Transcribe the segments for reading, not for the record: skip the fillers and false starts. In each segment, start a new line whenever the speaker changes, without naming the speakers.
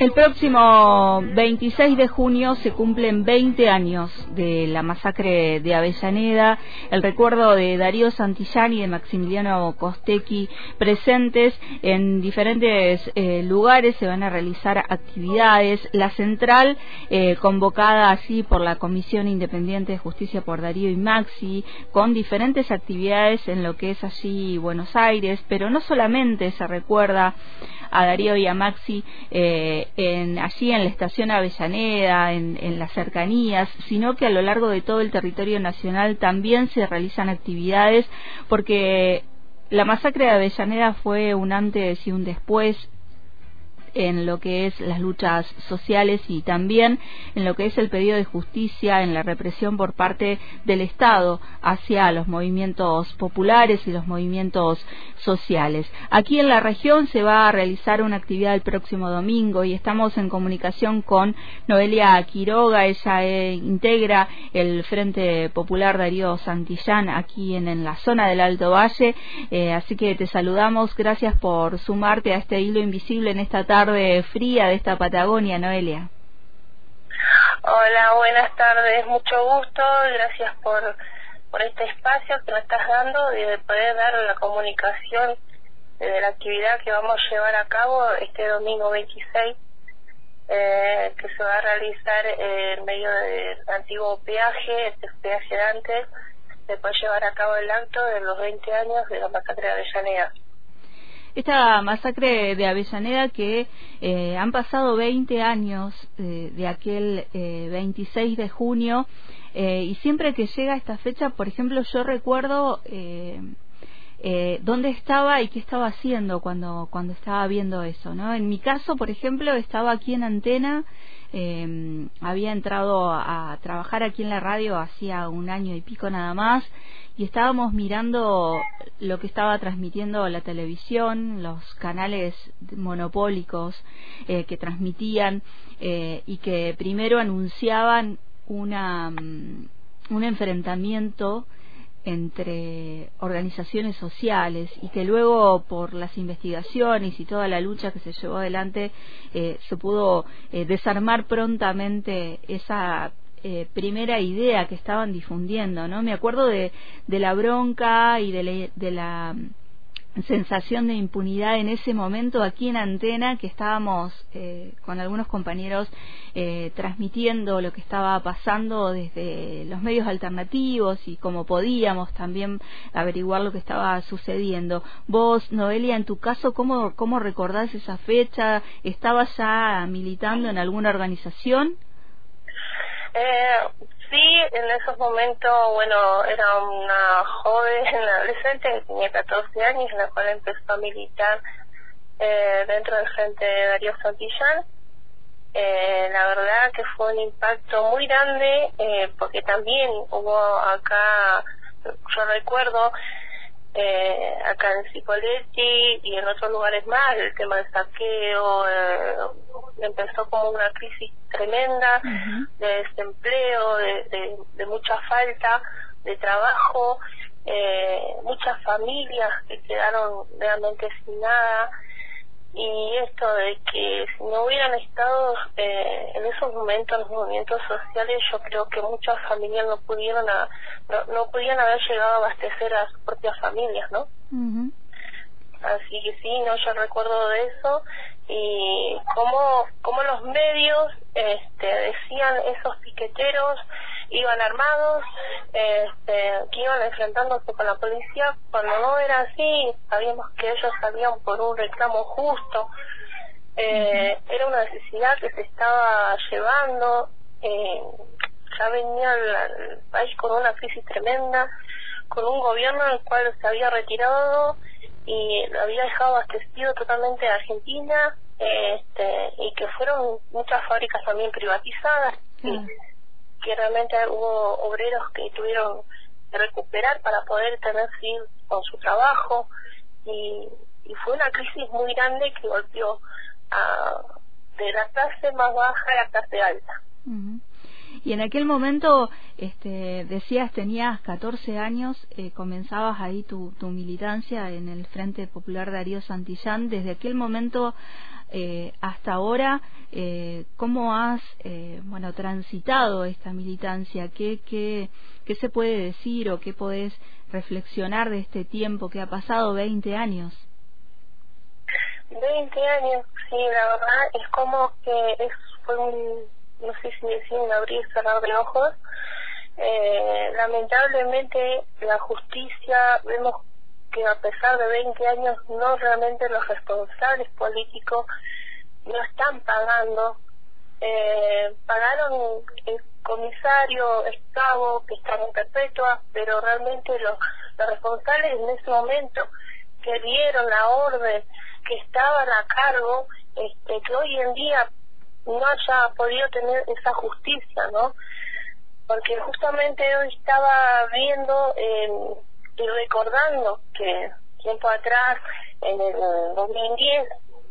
El próximo 26 de junio se cumplen 20 años de la masacre de Avellaneda. El recuerdo de Darío Santillán y de Maximiliano Costecchi presentes en diferentes lugares. Se van a realizar actividades. La central, convocada así por la Comisión Independiente de Justicia por Darío y Maxi, con diferentes actividades en lo que es allí Buenos Aires, pero no solamente se recuerda a Darío y a Maxi allí en la estación Avellaneda, en las cercanías, sino que a lo largo de todo el territorio nacional también se realizan actividades, porque la masacre de Avellaneda fue un antes y un después en lo que es las luchas sociales y también en lo que es el pedido de justicia, en la represión por parte del Estado hacia los movimientos populares y los movimientos sociales. Aquí en la región se va a realizar una actividad el próximo domingo y estamos en comunicación con Noelia Quiroga. Ella integra el Frente Popular Darío Santillán aquí en la zona del Alto Valle, así que te saludamos. Gracias por sumarte a este hilo invisible en esta tarde fría de esta Patagonia, Noelia.
Hola, buenas tardes, mucho gusto, gracias por este espacio que me estás dando de poder dar la comunicación de la actividad que vamos a llevar a cabo este domingo 26, que se va a realizar en medio del antiguo peaje, este peaje de antes, se puede llevar a cabo el acto de los 20 años de la masacre de Avellaneda.
Esta masacre de Avellaneda que han pasado 20 años de aquel 26 de junio y siempre que llega esta fecha, por ejemplo, yo recuerdo dónde estaba y qué estaba haciendo cuando estaba viendo eso, ¿no? En mi caso, por ejemplo, estaba aquí en Antena, había entrado a trabajar aquí en la radio hacía un año y pico nada más, y estábamos mirando lo que estaba transmitiendo la televisión, los canales monopólicos que transmitían y que primero anunciaban un enfrentamiento entre organizaciones sociales y que luego por las investigaciones y toda la lucha que se llevó adelante se pudo desarmar prontamente esa primera idea que estaban difundiendo, ¿no? Me acuerdo de la bronca y de la sensación de impunidad en ese momento aquí en Antena, que estábamos con algunos compañeros transmitiendo lo que estaba pasando desde los medios alternativos y como podíamos también averiguar lo que estaba sucediendo. Vos, Noelia, en tu caso, ¿cómo recordás esa fecha? ¿Estabas ya militando en alguna organización?
Sí, en esos momentos, bueno, era una joven, una adolescente que tenía 14 años, en la cual empezó a militar dentro del Frente de Darío Santillán. La verdad que fue un impacto muy grande, porque también hubo acá, yo recuerdo, acá en Cipolletti y en otros lugares más, el tema del saqueo, empezó como una crisis tremenda de desempleo, de mucha falta de trabajo, muchas familias que quedaron realmente sin nada, y esto de que si no hubieran estado en esos momentos los movimientos sociales, yo creo que muchas familias no podían haber llegado a abastecer a sus propias familias, ¿no? Así que sí, no, yo recuerdo de eso, y cómo los medios decían esos piqueteros iban armados, que iban enfrentándose con la policía, cuando no era así. Sabíamos que ellos salían por un reclamo justo, era una necesidad que se estaba llevando, ya venía el país con una crisis tremenda, con un gobierno el cual se había retirado y había dejado abastecido totalmente a Argentina, y que fueron muchas fábricas también privatizadas, que realmente hubo obreros que tuvieron que recuperar para poder tener fin con su trabajo, y fue una crisis muy grande que golpeó de la clase más baja a la clase alta.
Y en aquel momento, decías, tenías 14 años, comenzabas ahí tu militancia en el Frente Popular Darío Santillán. Desde aquel momento hasta ahora, ¿cómo has transitado esta militancia? ¿Qué se puede decir o qué podés reflexionar de este tiempo que ha pasado, 20 años?
20 años, sí, la verdad es como que fue no sé si decir un abrir y cerrar de ojos. Lamentablemente la justicia, vemos que a pesar de 20 años no realmente los responsables políticos no están pagando. Pagaron el comisario, el cabo, que están en perpetua, pero realmente los responsables en ese momento que dieron la orden, que estaban a cargo, que hoy en día no haya podido tener esa justicia, ¿no? Porque justamente hoy estaba viendo y recordando que tiempo atrás, en el 2010,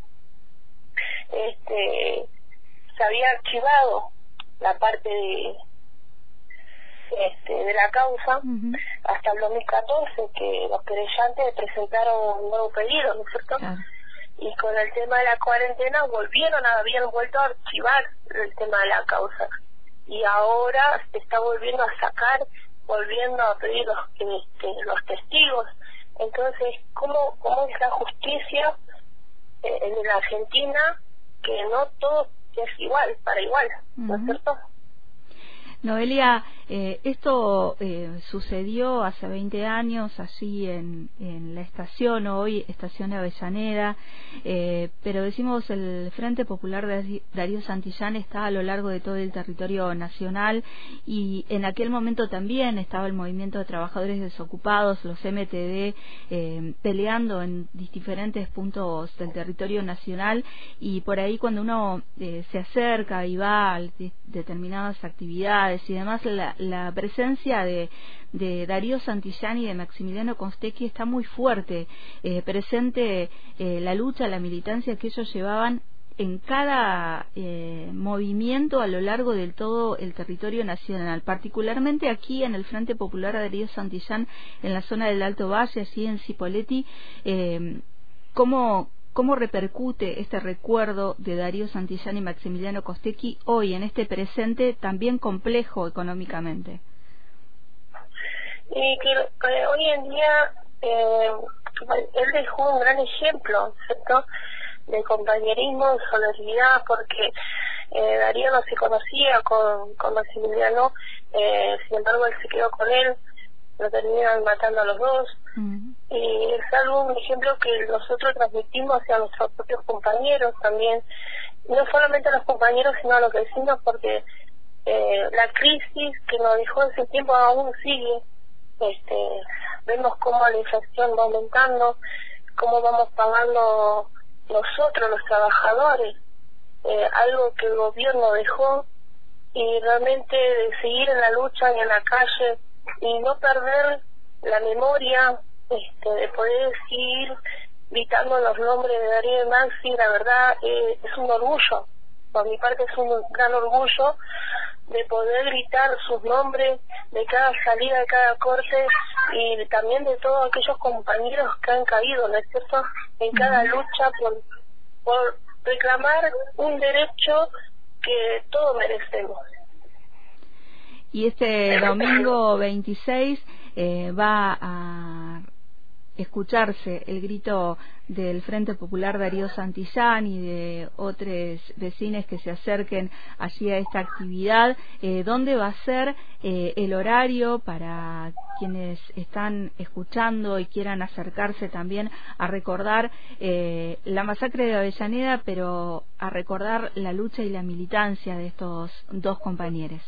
se había archivado la parte de la causa hasta el 2014, que los querellantes presentaron un nuevo pedido, ¿no es cierto? Claro. Y con el tema de la cuarentena habían vuelto a archivar el tema de la causa. Y ahora se está volviendo a sacar, volviendo a pedir los testigos. Entonces, ¿cómo es la justicia en la Argentina? Que no todo es igual, para igual, ¿no es cierto?
Noelia, esto sucedió hace 20 años allí en la estación, hoy Estación Avellaneda, pero decimos el Frente Popular de Darío Santillán está a lo largo de todo el territorio nacional, y en aquel momento también estaba el Movimiento de Trabajadores Desocupados, los MTD, peleando en diferentes puntos del territorio nacional, y por ahí cuando uno se acerca y va a determinadas actividades y demás, la presencia de Darío Santillán y de Maximiliano Costecchi está muy fuerte, presente la lucha, la militancia que ellos llevaban en cada movimiento a lo largo de todo el territorio nacional, particularmente aquí en el Frente Popular de Darío Santillán, en la zona del Alto Valle, así en Cipolletti. ¿Cómo repercute este recuerdo de Darío Santillán y Maximiliano Costecchi hoy, en este presente también complejo económicamente?
Y que hoy en día él dejó un gran ejemplo, ¿cierto?, de compañerismo, de solidaridad, porque Darío no se conocía con Maximiliano, sin embargo él se quedó con él, lo terminan matando a los dos. Y es algo, un ejemplo que nosotros transmitimos hacia nuestros propios compañeros también, no solamente a los compañeros sino a los vecinos, porque la crisis que nos dejó ese tiempo aún sigue. Vemos cómo la inflación va aumentando, cómo vamos pagando nosotros los trabajadores, algo que el gobierno dejó, y realmente de seguir en la lucha y en la calle y no perder la memoria, de poder seguir gritando los nombres de Darío y Maxi. La verdad es un orgullo, por mi parte es un gran orgullo de poder gritar sus nombres de cada salida, de cada corte, y también de todos aquellos compañeros que han caído, ¿no es cierto?, en cada lucha por reclamar un derecho que todos merecemos.
Y este domingo 26 va a escucharse el grito del Frente Popular Darío Santillán y de otros vecinos que se acerquen allí a esta actividad. ¿Dónde va a ser el horario para quienes están escuchando y quieran acercarse también a recordar la masacre de Avellaneda, pero a recordar la lucha y la militancia de estos dos compañeros?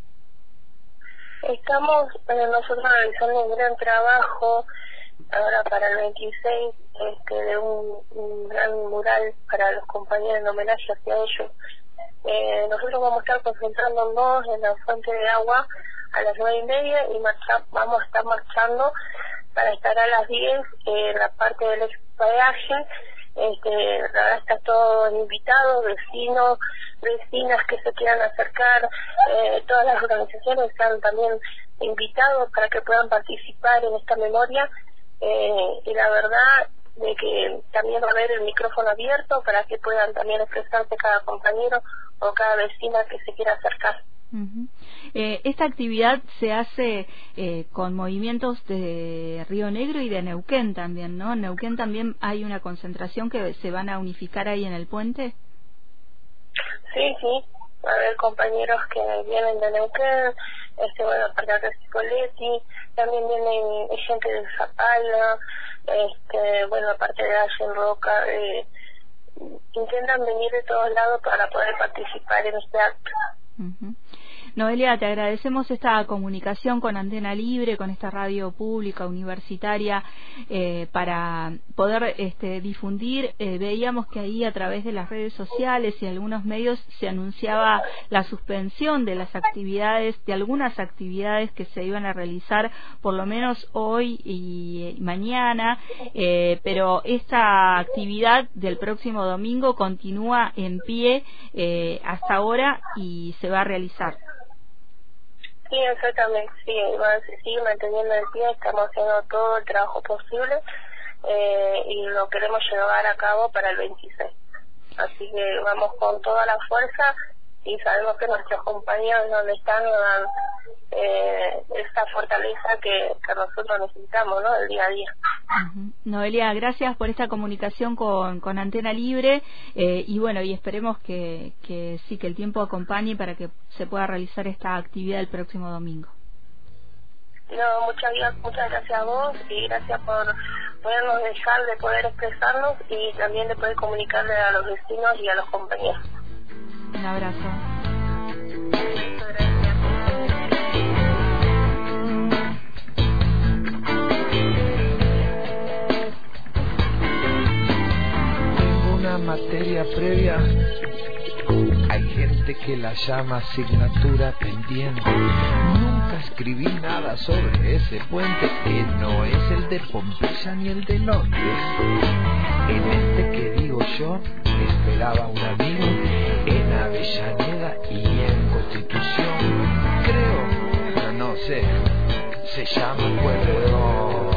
Estamos nosotros realizando un gran trabajo ahora para el 26, de un gran mural para los compañeros en homenaje hacia ellos. Nosotros vamos a estar concentrándonos en la fuente de agua a las 9:30 y vamos a estar marchando para estar a las 10 en la parte del expeaje. La verdad está todos invitados, vecinos, vecinas que se quieran acercar, todas las organizaciones están también invitados para que puedan participar en esta memoria. Y la verdad de que también va a haber el micrófono abierto para que puedan también expresarse cada compañero o cada vecina que se quiera acercar.
Uh-huh. Esta actividad se hace con movimientos de Río Negro y de Neuquén también, ¿no? En Neuquén también hay una concentración que se van a unificar ahí en el puente.
Sí, va a haber compañeros que vienen de Neuquén, bueno, aparte de Cipoletti, también vienen gente de Zapala, bueno, aparte de Allen Roca, intentan venir de todos lados para poder participar en este acto.
Uh-huh. Noelia, te agradecemos esta comunicación con Antena Libre, con esta radio pública universitaria, para poder difundir. Veíamos que ahí a través de las redes sociales y algunos medios se anunciaba la suspensión de las actividades, de algunas actividades que se iban a realizar por lo menos hoy y mañana, pero esta actividad del próximo domingo continúa en pie hasta ahora y se va a realizar.
Sí, exactamente, sí, se sigue manteniendo el pie, estamos haciendo todo el trabajo posible y lo queremos llevar a cabo para el 26. Así que vamos con toda la fuerza y sabemos que nuestros compañeros donde están nos dan esa fortaleza que nosotros necesitamos, ¿no?, del día a día.
Uh-huh. Noelia, gracias por esta comunicación con Antena Libre y bueno, y esperemos que sí, que el tiempo acompañe para que se pueda realizar esta actividad el próximo domingo.
No, muchas gracias a vos y gracias por podernos dejar de poder expresarnos y también de poder comunicarle a los vecinos y a los compañeros.
Un abrazo.
Materia previa, hay gente que la llama asignatura pendiente. Nunca escribí nada sobre ese puente que no es el de Pompeya ni el de Londres. En este que digo yo esperaba un amigo en Avellaneda y en Constitución, creo, pero no sé, se llama Pueyrredón.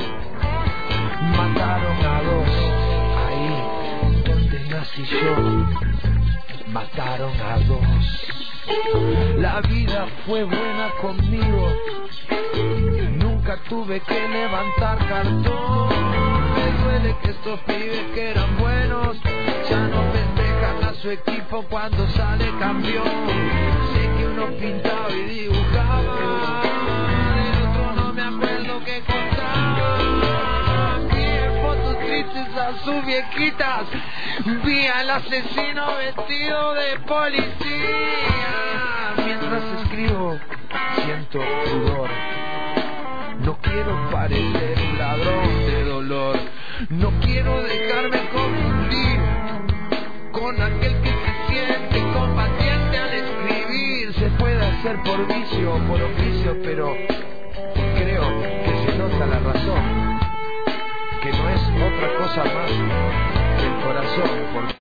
Mataron a dos y yo, mataron a dos. La vida fue buena conmigo, nunca tuve que levantar cartón. Me duele que estos pibes que eran buenos ya no festejan a su equipo cuando sale campeón. Sé que uno pintaba y dibujaba, el otro no me acuerdo qué contaba. Vi fotos tristes a sus viejitas, vi al asesino vestido de policía. Mientras escribo siento pudor, no quiero parecer un ladrón de dolor, no quiero dejarme confundir con aquel que se siente combatiente al escribir. Se puede hacer por vicio o por oficio, pero creo que se nota la razón, que no es otra cosa más que el corazón.